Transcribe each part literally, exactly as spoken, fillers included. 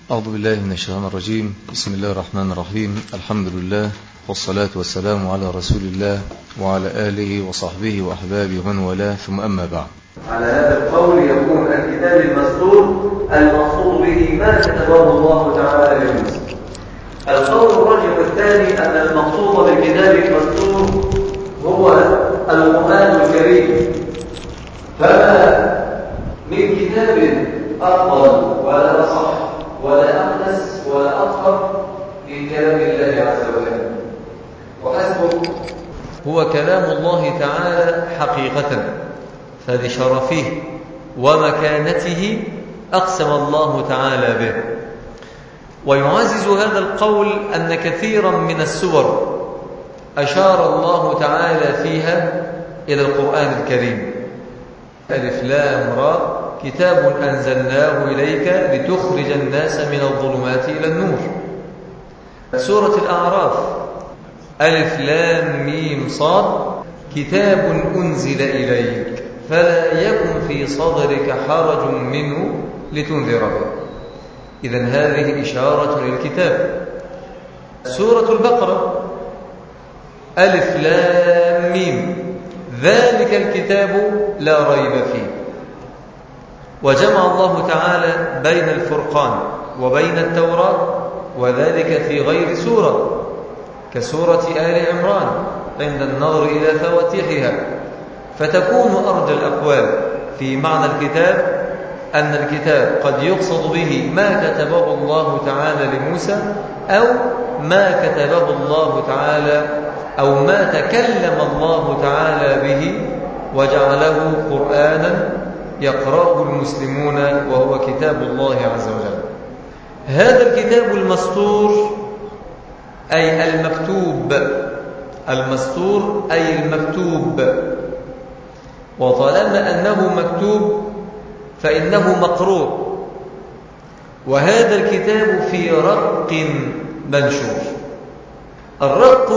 أعوذ بالله من الشيطان الرجيم. بسم الله الرحمن الرحيم. الحمد لله والصلاة والسلام على رسول الله وعلى آله وصحبه وأحبابه ومن والاه، ثم أما بعد. على هذا القول يكون الكتاب المسطور المقصود به ما كتبه الله تعالى لموسى. القول الراجح الثاني أن المقصود بالكتاب المسطور هو القرآن الكريم، فما من كتاب أفضل ولا أصح ولا أقدس ولا أطهر من كلام الله عز وجل، وحسبه هو كلام الله تعالى حقيقة، فبشرفه ومكانته أقسم الله تعالى به. ويعزز هذا القول أن كثيرا من السور أشار الله تعالى فيها إلى القرآن الكريم. ألف لام را كتاب أنزلناه إليك لتخرج الناس من الظلمات إلى النور. سورة الأعراف ألف لام ميم صاد كتاب أنزل إليك فلا يكن في صدرك حرج منه لتنذر به. إذن هذه إشارة للكتاب. سورة البقرة ألف لام ميم ذلك الكتاب لا ريب فيه. وجمع الله تعالى بين الفرقان وبين التوراة، وذلك في غير سورة كسورة آل عمران عند النظر إلى فواتحها. فتكون أرجى الأقوال في معنى الكتاب أن الكتاب قد يقصد به ما كتبه الله تعالى لموسى، أو ما كتبه الله تعالى أو ما تكلم الله تعالى به وجعله قرآنا يقرأه المسلمون، وهو كتاب الله عز وجل. هذا الكتاب المسطور أي المكتوب، المسطور أي المكتوب، وطالما أنه مكتوب فإنه مقروء. وهذا الكتاب في رق منشور. الرق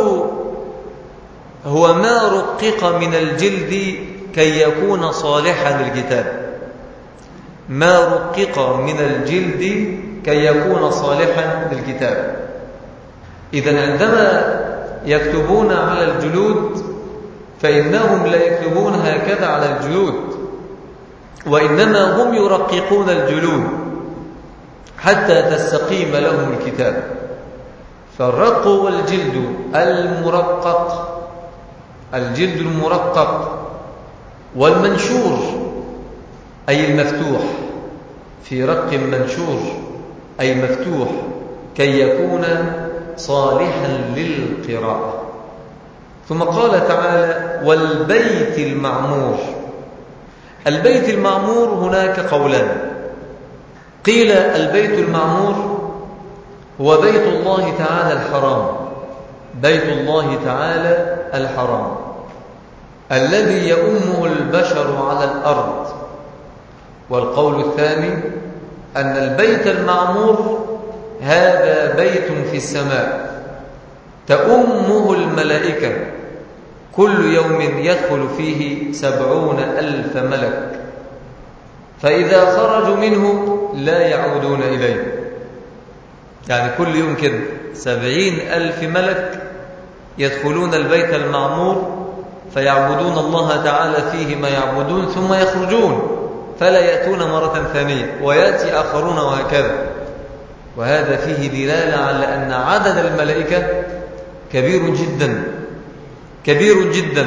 هو ما رقق من الجلد كي يكون صالحا للكتاب، ما رقق من الجلد كي يكون صالحا للكتاب. إذن عندما يكتبون على الجلود فإنهم لا يكتبون هكذا على الجلود، وإنما هم يرققون الجلود حتى تستقيم لهم الكتاب. فالرق والجلد المرقق، الجلد المرقق، والمنشور أي المفتوح، في رق منشور أي مفتوح كي يكون صالحا للقراءة. ثم قال تعالى والبيت المعمور. البيت المعمور هناك قولان. قيل البيت المعمور هو بيت الله تعالى الحرام، بيت الله تعالى الحرام الذي يؤمه البشر على الأرض. والقول الثاني أن البيت المعمور هذا بيت في السماء تؤمه الملائكة، كل يوم يدخل فيه سبعون ألف ملك، فإذا خرجوا منه لا يعودون إليه. يعني كل يوم كده سبعين ألف ملك يدخلون البيت المعمور فيعبدون الله تعالى فيه ما يعبدون، ثم يخرجون فلا يأتون مرة ثانية، ويأتي آخرون وهكذا. وهذا فيه دلالة على أن عدد الملائكة كبير جدا كبير جدا،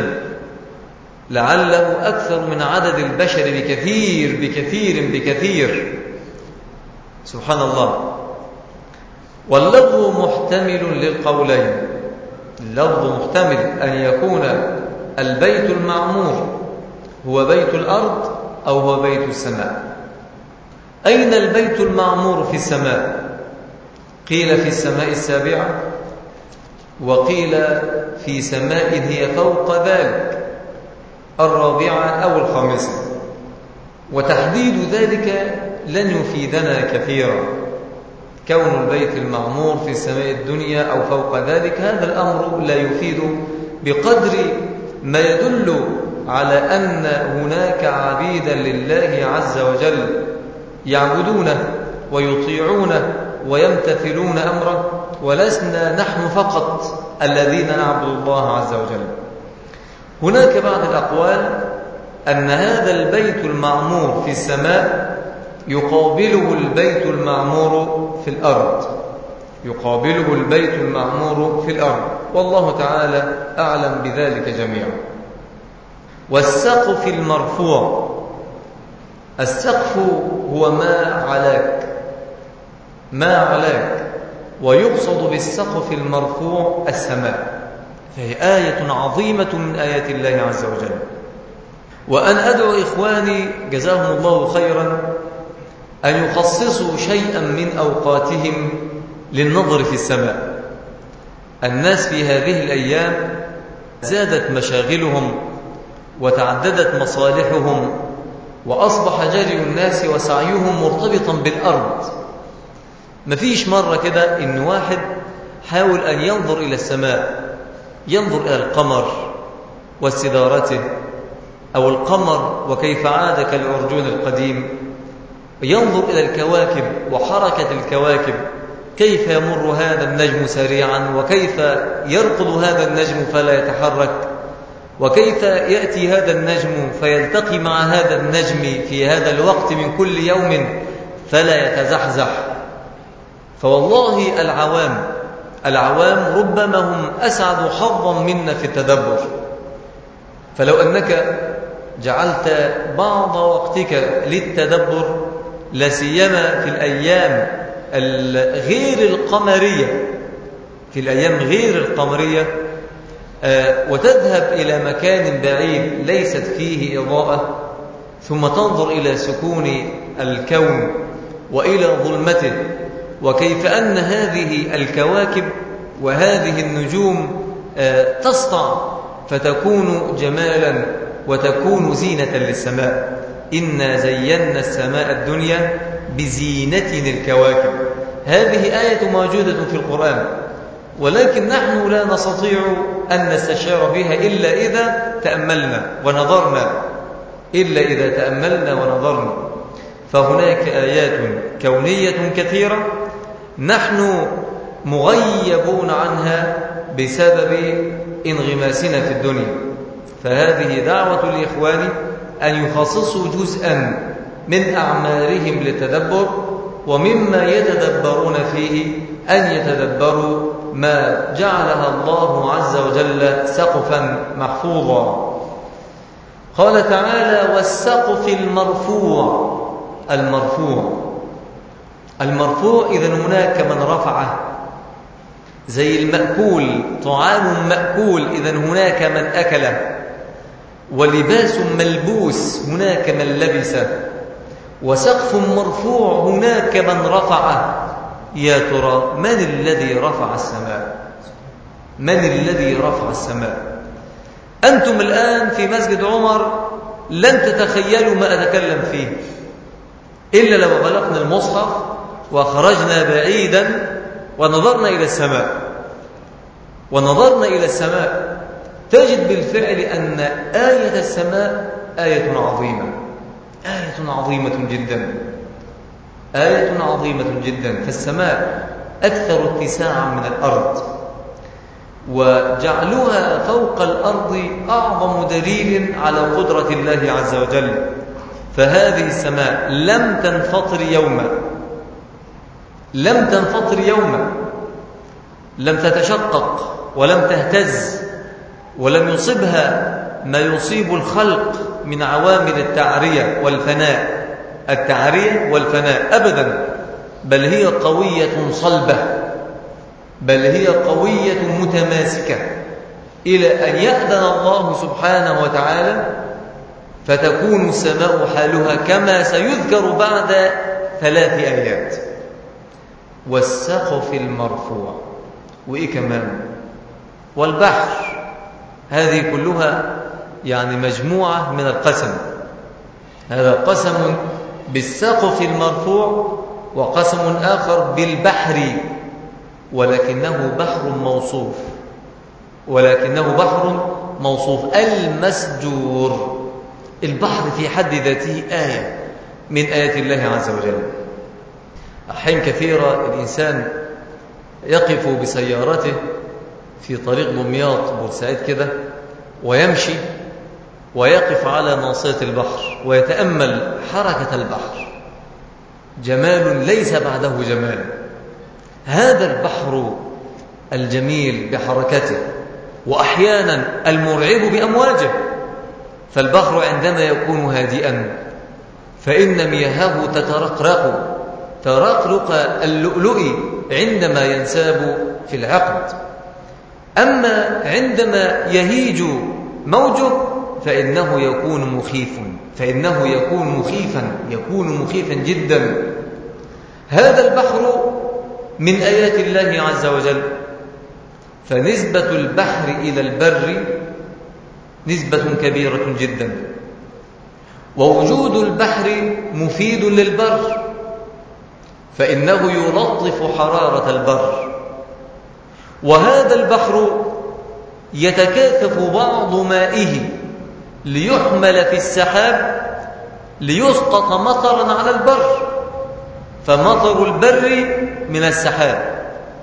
لعله أكثر من عدد البشر بكثير بكثير بكثير. سبحان الله. واللفظ محتمل للقولين. اللفظ محتمل أن يكون البيت المعمور هو بيت الأرض أو هو بيت السماء. أين البيت المعمور في السماء؟ قيل في السماء السابعة، وقيل في سماء هي فوق ذلك الرابعة أو الخامسة. وتحديد ذلك لن يفيدنا كثيرا. كون البيت المعمور في السماء الدنيا أو فوق ذلك هذا الأمر لا يفيد بقدر ما يدل على أن هناك عبيدا لله عز وجل يعبدونه ويطيعونه ويمتثلون أمره، ولسنا نحن فقط الذين نعبد الله عز وجل. هناك بعض الأقوال أن هذا البيت المعمور في السماء يقابله البيت المعمور في الأرض، يقابله البيت المعمور في الأرض، والله تعالى أعلم بذلك جميعا. والسقف المرفوع، السقف هو ما علاك، ما علاك، ويقصد بالسقف المرفوع السماء، فهي آية عظيمة من آيات الله عز وجل. وأنا أدعو إخواني جزاهم الله خيرا أن يخصصوا شيئا من أوقاتهم للنظر في السماء. الناس في هذه الأيام زادت مشاغلهم وتعددت مصالحهم، وأصبح جري الناس وسعيهم مرتبطا بالأرض. مفيش مرة كده إن واحد حاول أن ينظر إلى السماء، ينظر إلى القمر واستدارته، أو القمر وكيف عاد كالعرجون القديم، ينظر إلى الكواكب وحركة الكواكب، كيف يمر هذا النجم سريعا، وكيف يركض هذا النجم فلا يتحرك، وكيف يأتي هذا النجم فيلتقي مع هذا النجم في هذا الوقت من كل يوم فلا يتزحزح. فوالله العوام العوام ربما هم أسعد حظا منا في التدبر. فلو أنك جعلت بعض وقتك للتدبر، لسيما في الأيام غير القمرية، في الأيام غير القمرية، وتذهب إلى مكان بعيد ليست فيه إضاءة، ثم تنظر إلى سكون الكون وإلى ظلمته، وكيف أن هذه الكواكب وهذه النجوم تسطع فتكون جمالا وتكون زينة للسماء. إنا زينا السماء الدنيا بزينة الكواكب. هذه آية موجودة في القرآن، ولكن نحن لا نستطيع أن نستشعر بها إلا إذا تأملنا ونظرنا، إلا إذا تأملنا ونظرنا. فهناك آيات كونية كثيرة نحن مغيبون عنها بسبب انغماسنا في الدنيا. فهذه دعوة الإخوان أن يخصصوا جزءا من أعمارهم للتدبر، ومما يتدبرون فيه أن يتدبروا ما جعلها الله عز وجل سقفا محفوظا. قال تعالى: والسقف المرفوع. المرفوع المرفوع إذن هناك من رفعه، زي المأكول، طعام مأكول إذن هناك من أكله، ولباس ملبوس هناك من لبسه، وسقف مرفوع هناك من رفعه. يا ترى من الذي رفع السماء؟ من الذي رفع السماء؟ أنتم الآن في مسجد عمر لن تتخيلوا ما أتكلم فيه إلا لو غلقنا المصحف وخرجنا بعيدا ونظرنا إلى السماء ونظرنا إلى السماء تجد بالفعل أن آية السماء آية عظيمة، آية عظيمة جدا، آية عظيمة جدا. فالسماء أكثر اتساعا من الأرض، وجعلها فوق الأرض أعظم دليل على قدرة الله عز وجل. فهذه السماء لم تنفطر يوما، لم تنفطر يوما، لم تتشقق ولم تهتز، ولم يصبها ما يصيب الخلق من عوامل التعرية والفناء، التعرية والفناء أبدا، بل هي قوية صلبة، بل هي قوية متماسكة، إلى أن يأذن الله سبحانه وتعالى فتكون السماء حالها كما سيذكر بعد ثلاث آيات. والسقف المرفوع، وإيه كمان؟ والبحر. هذه كلها يعني مجموعة من القسم. هذا قسم بالسقف المرفوع، وقسم آخر بالبحر، ولكنه بحر موصوف، ولكنه بحر موصوف المسجور. البحر في حد ذاته آية من آيات الله عز وجل. أحيان كثيرة الإنسان يقف بسيارته في طريق دمياط بورسعيد كده ويمشي ويقف على ناصية البحر ويتأمل حركة البحر، جمال ليس بعده جمال. هذا البحر الجميل بحركته وأحيانا المرعب بأمواجه. فالبحر عندما يكون هادئا فإن مياهه تترقرق ترقرق اللؤلؤ عندما ينساب في العقد، أما عندما يهيج موجه فإنه يكون مخيفا فإنه يكون مخيفا يكون مخيفا جدا. هذا البحر من آيات الله عز وجل، فنسبة البحر إلى البر نسبة كبيرة جدا، ووجود البحر مفيد للبر فإنه يلطف حرارة البر. وهذا البحر يتكاثف بعض مائه ليحمل في السحاب ليسقط مطرا على البر، فمطر البر من السحاب،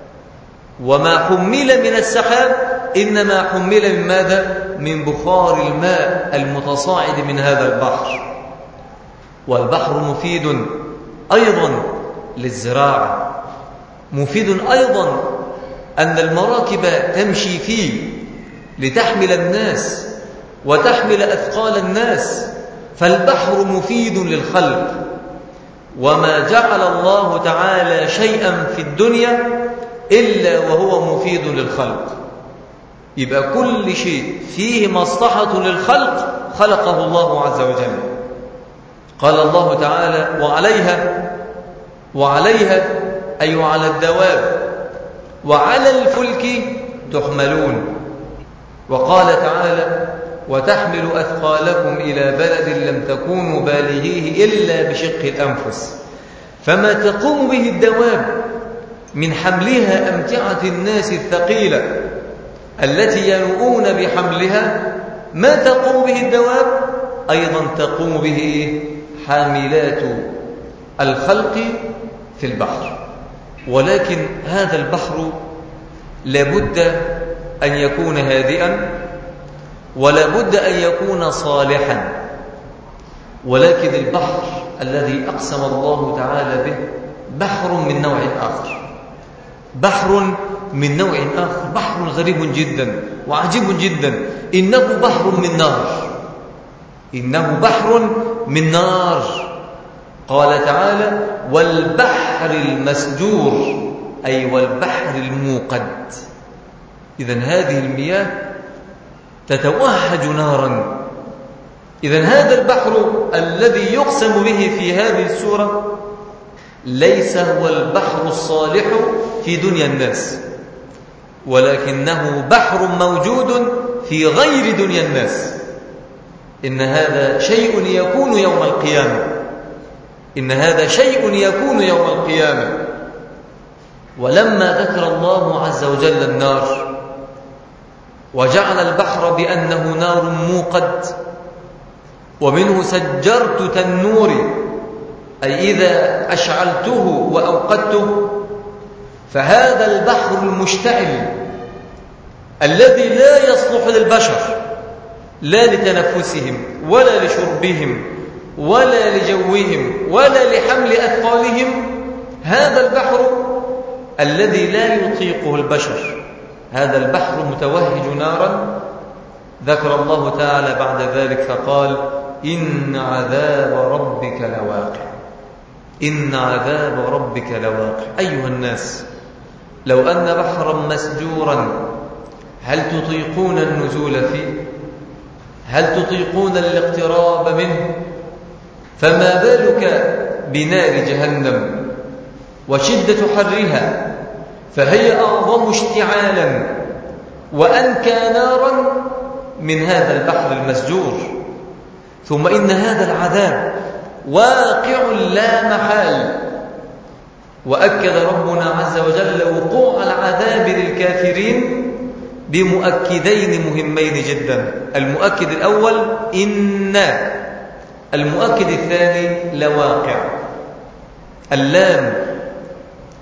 وما حمل من السحاب إنما حمل من ماذا؟ من بخار الماء المتصاعد من هذا البحر. والبحر مفيد أيضا للزراعة، مفيد أيضا أن المراكب تمشي فيه لتحمل الناس وتحمل أثقال الناس، فالبحر مفيد للخلق. وما جعل الله تعالى شيئا في الدنيا إلا وهو مفيد للخلق. يبقى كل شيء فيه مصلحة للخلق خلقه الله عز وجل. قال الله تعالى: وعليها وعليها أي على الدواب وعلى الفلك تحملون. وقال تعالى: وتحمل أثقالكم إلى بلد لم تكونوا بالغيه إلا بشق الأنفس. فما تقوم به الدواب من حملها أمتعة الناس الثقيلة التي ينوؤون بحملها، ما تقوم به الدواب أيضا تقوم به حاملات الخلق في البحر. ولكن هذا البحر لابد أن يكون هادئا ولابد أن يكون صالحا. ولكن البحر الذي أقسم الله تعالى به بحر من نوع آخر، بحر من نوع آخر، بحر غريب جدا وعجيب جدا. إنه بحر من نار، إنه بحر من نار. قال تعالى: والبحر المسجور، أي والبحر الموقد. إذن هذه المياه تتوهج نارا. إذن هذا البحر الذي يقسم به في هذه السورة ليس هو البحر الصالح في دنيا الناس، ولكنه بحر موجود في غير دنيا الناس. إن هذا شيء يكون يوم القيامة، إن هذا شيء يكون يوم القيامة. ولما ذكر الله عز وجل النار وجعل البحر بأنه نار موقد، ومنه سجرت تنوري، أي إذا أشعلته وأوقدته، فهذا البحر المشتعل الذي لا يصلح للبشر لا لتنفسهم ولا لشربهم ولا لجوهم ولا لحمل أثقالهم، هذا البحر الذي لا يطيقه البشر، هذا البحر متوهج نارا. ذكر الله تعالى بعد ذلك فقال: إن عذاب ربك لواقع، إن عذاب ربك لواقع. أيها الناس، لو أن بحرا مسجورا هل تطيقون النزول فيه؟ هل تطيقون الاقتراب منه؟ فما بالك بنار جهنم وشدة حرها، فهي أعظم اشتعالا وأنكى نارا من هذا البحر المسجور. ثم إن هذا العذاب واقع لا محال. وأكد ربنا عز وجل وقوع العذاب للكافرين بمؤكدين مهمين جدا. المؤكد الأول إن، المؤكد الثاني لواقع. اللام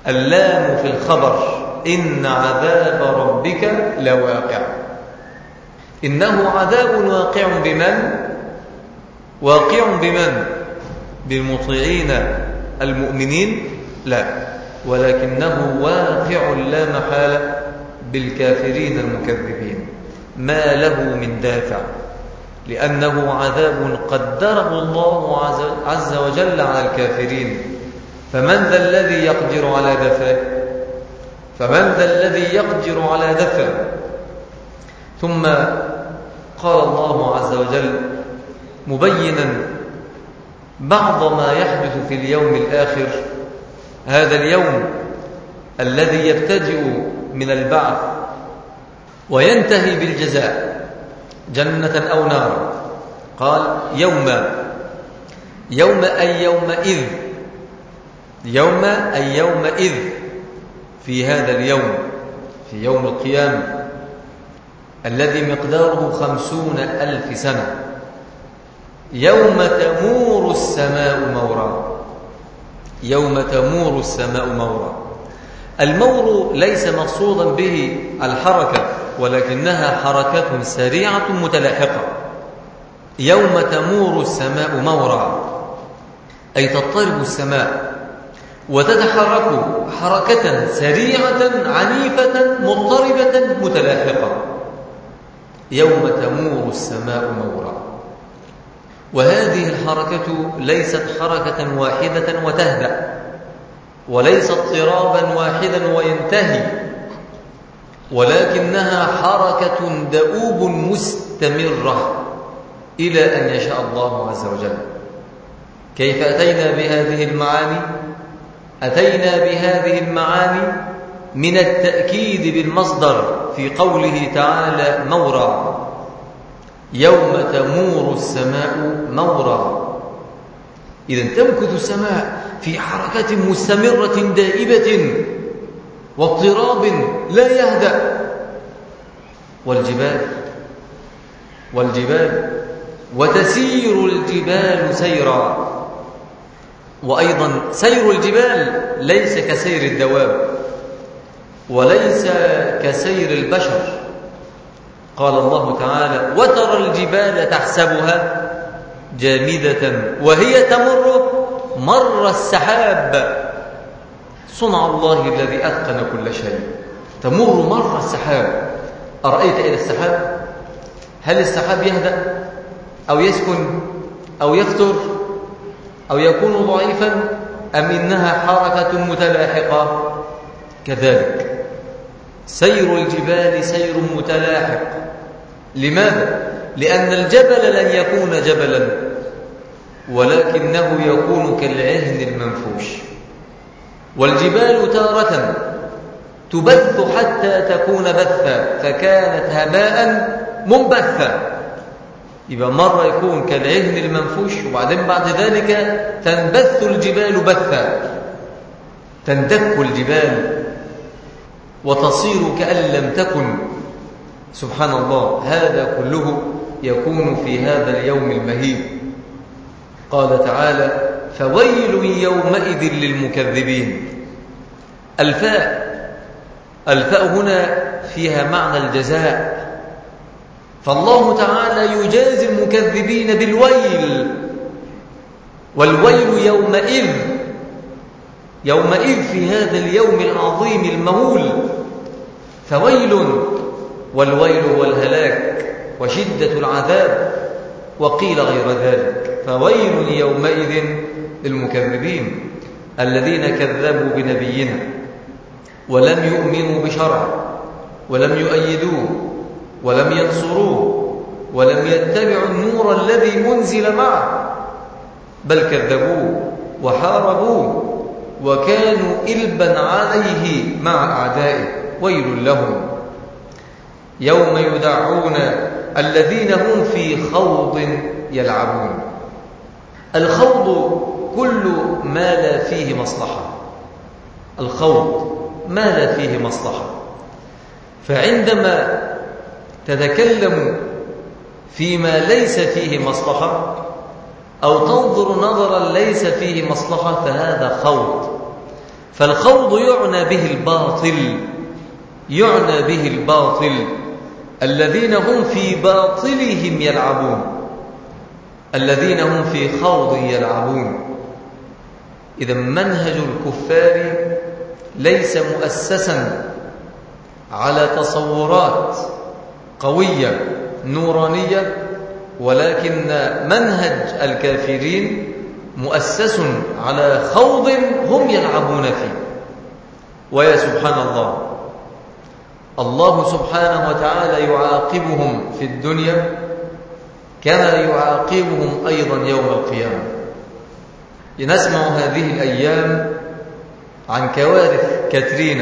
اللام في الخبر، إن عذاب ربك لواقع. إنه عذاب واقع بمن؟ واقع بمن؟ بالمطيعين المؤمنين؟ لا، ولكنه واقع لا محالة بالكافرين المكذبين، ما له من دافع، لأنه عذاب قدره الله عز وجل على الكافرين. فمن ذا الذي يقدر على دفعه؟ فمن ذا الذي يقدر على دفعه؟ ثم قال الله عز وجل مبينا بعض ما يحدث في اليوم الآخر، هذا اليوم الذي يبتدئ من البعث وينتهي بالجزاء جنة أو نارا. قال يوم، يوم أي يومئذ، يوم أي يومئذ، في هذا اليوم، في يوم القيامة الذي مقداره خمسون ألف سنة، يوم تمور السماء مورا، يوم تمور السماء مورا. المور ليس مقصودا به الحركة، ولكنها حركة سريعة متلاحقة. يوم تمور السماء مورا أي تضطرب السماء وتتحرك حركة سريعة عنيفة مضطربة متلاحقة. يوم تمور السماء مورا. وهذه الحركة ليست حركة واحدة وتهدأ، وليست اضطرابا واحدا وينتهي، ولكنها حركة دؤوب مستمرة إلى أن يشاء الله عز وجل. كيف أتينا بهذه المعاني؟ أتينا بهذه المعاني من التأكيد بالمصدر في قوله تعالى مورا، يوم تمور السماء مورا. إذن تمكث السماء في حركة مستمرة دائبة واضطراب لا يهدأ. والجبال والجبال وتسير الجبال سيرا. وأيضا سير الجبال ليس كسير الدواب وليس كسير البشر. قال الله تعالى وترى الجبال تحسبها جامدة وهي تمر مر السحاب. صنع الله الذي أتقن كل شيء. تمر مر السحاب. أرأيت إلى السحاب؟ هل السحاب يهدأ أو يسكن أو يفتر أو يكون ضعيفا، أم إنها حركة متلاحقة؟ كذلك سير الجبال سير متلاحق. لماذا؟ لأن الجبل لن يكون جبلا، ولكنه يكون كالعهن المنفوش. والجبال تارة تبث حتى تكون بثا فكانت هباء منبثا. يبقى مرة يكون كالعهن المنفوش، وبعدين بعد ذلك تنبث الجبال بثا، تندك الجبال وتصير كأن لم تكن. سبحان الله، هذا كله يكون في هذا اليوم المهيب. قال تعالى فويل يومئذ للمكذبين. الفاء الفاء هنا فيها معنى الجزاء، فالله تعالى يجازي المكذبين بالويل. والويل يومئذ، يومئذ في هذا اليوم العظيم المهول. فويل، والويل هو الهلاك وشدة العذاب، وقيل غير ذلك. فويل يومئذ للمكذبين الذين كذبوا بنبينا ولم يؤمنوا بشرعه ولم يؤيدوه ولم ينصروه ولم يتبعوا النور الذي أنزل معه، بل كذبوه وحاربوه وكانوا إلبا عليه مع أعدائه. ويل لهم يوم يدعون الذين هم في خوض يلعبون. الخوض كل ما لا فيه مصلحة. الخوض ما لا فيه مصلحة. فعندما تتكلم فيما ليس فيه مصلحة أو تنظر نظرا ليس فيه مصلحة فهذا خوض. فالخوض يعنى به الباطل، يعنى به الباطل الذين هم في باطلهم يلعبون، الذين هم في خوض يلعبون. إذا منهج الكفار ليس مؤسسا على تصورات قوية نورانية، ولكن منهج الكافرين مؤسس على خوض هم يلعبون فيه. ويا سبحان الله، الله سبحانه وتعالى يعاقبهم في الدنيا كما يعاقبهم أيضا يوم القيامة. نسمع هذه الأيام عن كوارث كاترينا،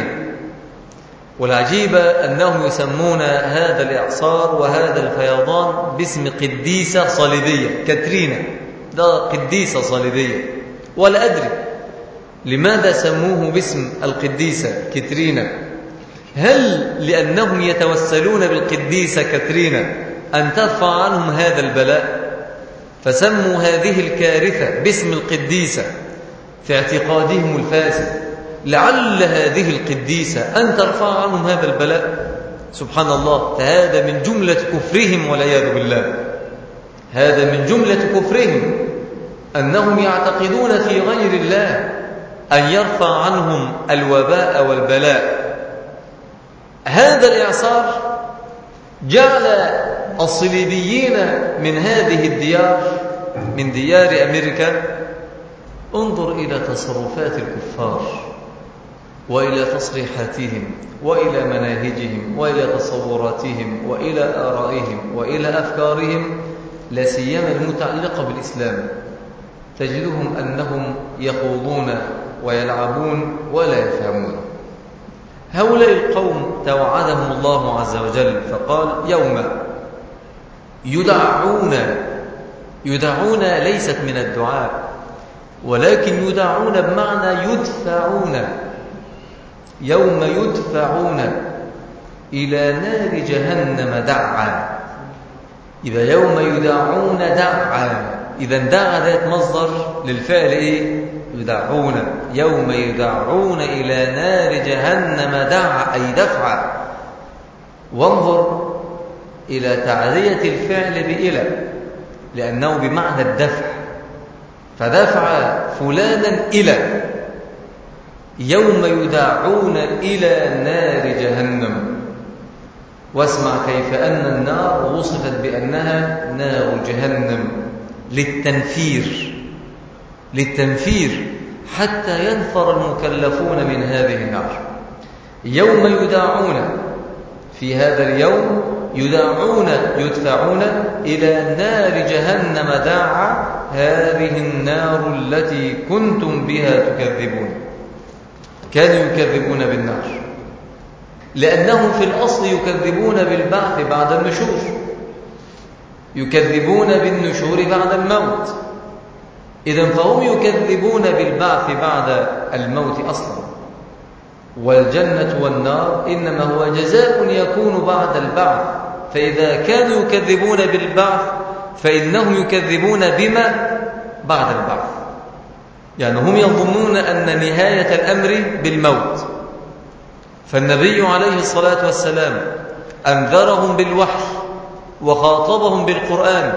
والعجيب أنهم يسمون هذا الإعصار وهذا الفيضان باسم قديسة صليبية. كاترينا ده قديسة صليبية، ولا أدري لماذا سموه باسم القديسة كاترينا. هل لأنهم يتوسلون بالقديسة كاترينا أن ترفع عنهم هذا البلاء فسموا هذه الكارثة باسم القديسة في اعتقادهم الفاسد، لعل هذه القديسة أن ترفع عنهم هذا البلاء؟ سبحان الله، هذا من جملة كفرهم والعياذ بالله. هذا من جملة كفرهم أنهم يعتقدون في غير الله أن يرفع عنهم الوباء والبلاء. هذا الإعصار جعل الصليبيين من هذه الديار، من ديار أمريكا، انظر إلى تصرفات الكفار وإلى تصريحاتهم وإلى مناهجهم وإلى تصوراتهم وإلى آرائهم وإلى أفكارهم، لا سيما المتعلقة بالإسلام، تجدهم أنهم يخوضون ويلعبون ولا يفهمون. هؤلاء القوم توعدهم الله عز وجل فقال: يوم يدعون، يدعون ليست من الدعاء ولكن يدعون بمعنى يدفعون، يوم يدفعون إلى نار جهنم دعا. إذا يوم يدعون دعا، إذا دعا ذات مصدر للفعل إيه؟ يدعون. يوم يدعون إلى نار جهنم دعا أي دفعا. وانظر إلى تعدية الفعل بإلى، لأنه بمعنى الدفع، فدفع فلانا إلى. يوم يدعون إلى نار جهنم. واسمع كيف أن النار وصفت بأنها نار جهنم للتنفير، للتنفير حتى ينفر المكلفون من هذه النار. يوم يدعون، في هذا اليوم يدعون يدفعون إلى نار جهنم داعا، هذه النار التي كنتم بها تكذبون. كانوا يكذبون بالنار لأنهم في الأصل يكذبون بالبعث بعد النشور، يكذبون بالنشور بعد الموت. إذن فهم يكذبون بالبعث بعد الموت أصلا، والجنة والنار إنما هو جزاء يكون بعد البعث. فإذا كانوا يكذبون بالبعث فإنهم يكذبون بما بعد البعث، يعني هم يظنون أن نهاية الأمر بالموت. فالنبي عليه الصلاة والسلام أنذرهم بالوحي وخاطبهم بالقرآن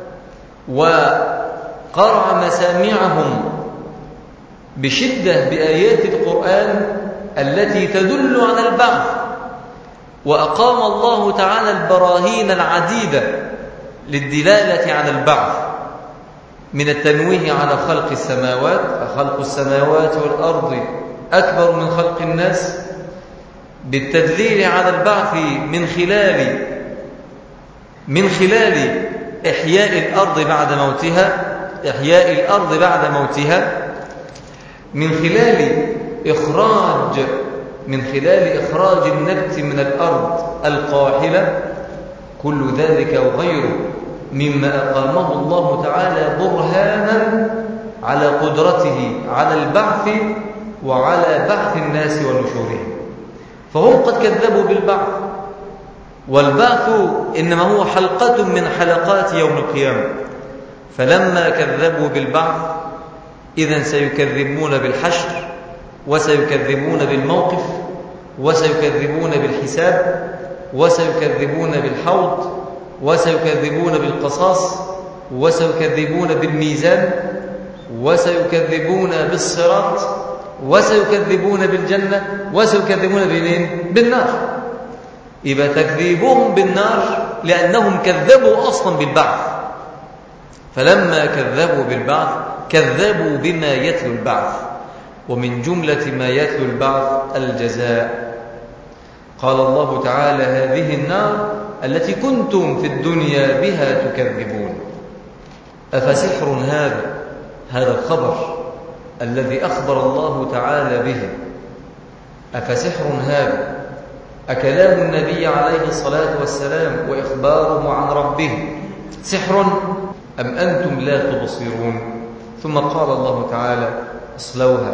وقرع مسامعهم بشدة بآيات القرآن التي تدل على البعث، وأقام الله تعالى البراهين العديدة للدلالة على البعث، من التنويه على خلق السماوات، فخلق السماوات والأرض أكبر من خلق الناس، بالتدليل على البعث من خلال من خلال إحياء الأرض بعد موتها، إحياء الأرض بعد موتها، من خلال إخراج من خلال إخراج النبت من الأرض القاحلة. كل ذلك وغيره مما أقامه الله تعالى برهانا على قدرته على البعث وعلى بعث الناس ونشورهم. فهم قد كذبوا بالبعث، والبعث إنما هو حلقة من حلقات يوم القيامة. فلما كذبوا بالبعث إذن سيكذبون بالحشر، وسيكذبون بالموقف، وسيكذبون بالحساب، وسيكذبون بالحوض، وسيكذبون بالقصاص، وسيكذبون بالميزان، وسيكذبون بالصراط، وسيكذبون بالجنة، وسيكذبون بالنار. يبقى تكذيبهم بالنار لأنهم كذبوا أصلا بالبعث، فلما كذبوا بالبعث كذبوا بما يتلو البعث، ومن جملة ما يتلو البعث الجزاء. قال الله تعالى: هذه النار التي كنتم في الدنيا بها تكذبون. أفسحر هذا هذا الخبر الذي أخبر الله تعالى به، أفسحر هذا أكلام النبي عليه الصلاة والسلام وإخباره عن ربه سحر أم أنتم لا تبصرون؟ ثم قال الله تعالى: اصلوها.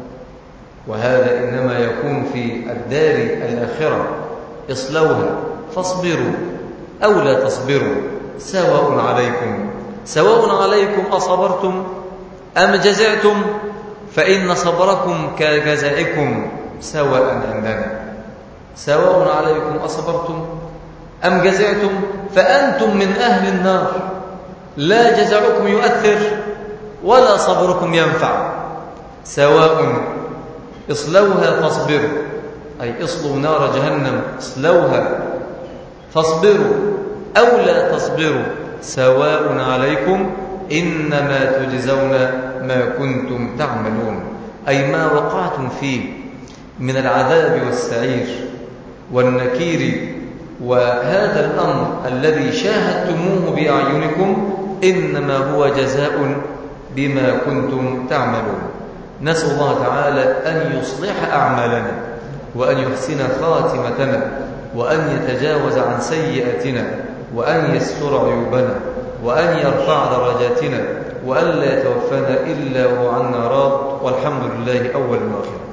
وهذا إنما يكون في الدار الآخرة. اصلوها فاصبروا أو لا تصبروا سواء عليكم، سواء عليكم أصبرتم أم جزعتم، فإن صبركم كجزائكم سواء عندنا. سواء عليكم أصبرتم أم جزعتم فأنتم من أهل النار، لا جزعكم يؤثر ولا صبركم ينفع. سواء اصلوها فاصبروا، أي اصلوا نار جهنم، اصلوها فاصبروا أو لا تصبروا سواء عليكم إنما تجزون ما كنتم تعملون، أي ما وقعتم فيه من العذاب والسعير والنكير. وهذا الأمر الذي شاهدتموه بأعينكم إنما هو جزاء بما كنتم تعملون. نسأل الله تعالى أن يصلح أعمالنا، وأن يحسن خاتمتنا، وأن يتجاوز عن سيئاتنا، وأن يستر عيوبنا، وأن يرفع درجاتنا، وأن لا يتوفانا إلا وهو عنا راض، والحمد لله أولا وآخرا.